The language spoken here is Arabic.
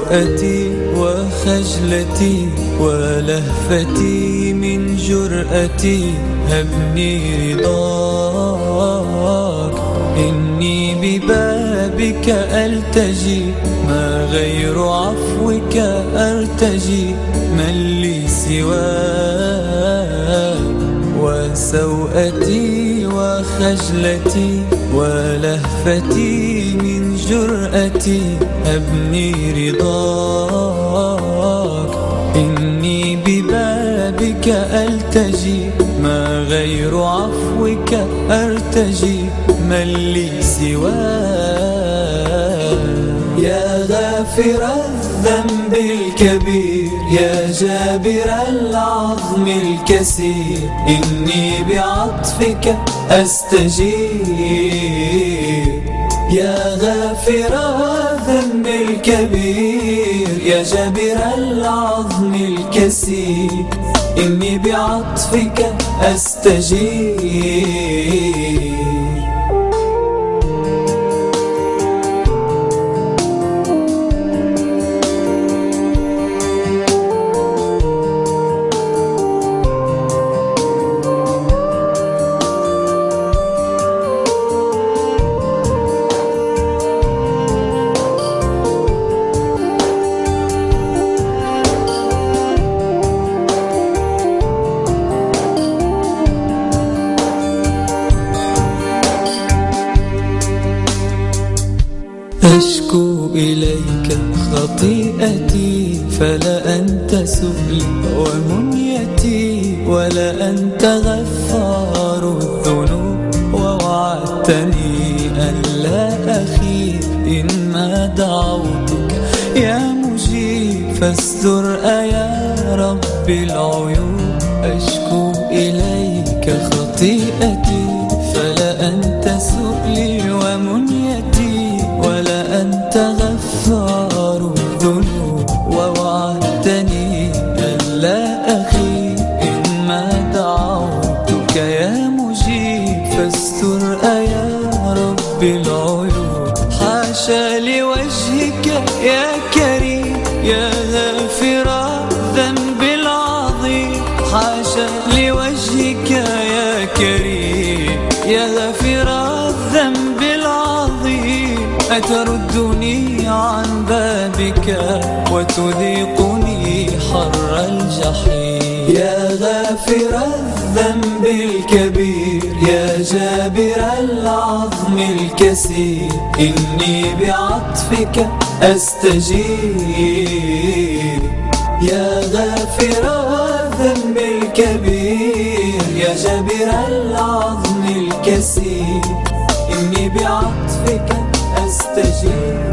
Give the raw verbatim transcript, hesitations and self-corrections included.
سوءتي وخجلتي ولهفتي من جرأتي هبني رضاك. إني ببابك ألتجي ما غير عفوك أرتجي، من لي سواك؟ وسوءتي وخجلتي ولهفتي من جرأتي هبني رضاك. إني ببابك ألتجي ما غير عفوك أرتجي، من لي سواك؟ يا غافر الذنب الكبير يا جابر العظم الكسير، إني بعطفك أستجير. يا غافر الذنب الكبير يا جابر العظم الكسير، إني بعطفك أستجير. أشكو إليك خطيئتي فلا أنت سؤلي ومنيتي، ولا أنت غفار الذنوب، ووعدتني أن لا أخيب إن ما دعوتك يا مجيب، فاستر يا رب العيوب. أشكو إليك خطيئتي فلا أنت سؤلي ومنيتي، ولا أنت غفار الذنوب، ووعدتني ألا أخيب إن ما دعوتك يا مجيب، فاستر يا رب العيوب. حاشا لوجهك يا كريم يا غافر الذنب العظيم، حاشا لوجهك يا كريم يا غافر الذنب العظيم، أتردني عن بابك وتذيقني حر الجحيم. يا غافر الذنب الكبير يا جابر العظم الكسير، إني بعطفك أستجير. يا غافر الذنب الكبير يا جابر العظم الكسير، إني بعطفك أستجير.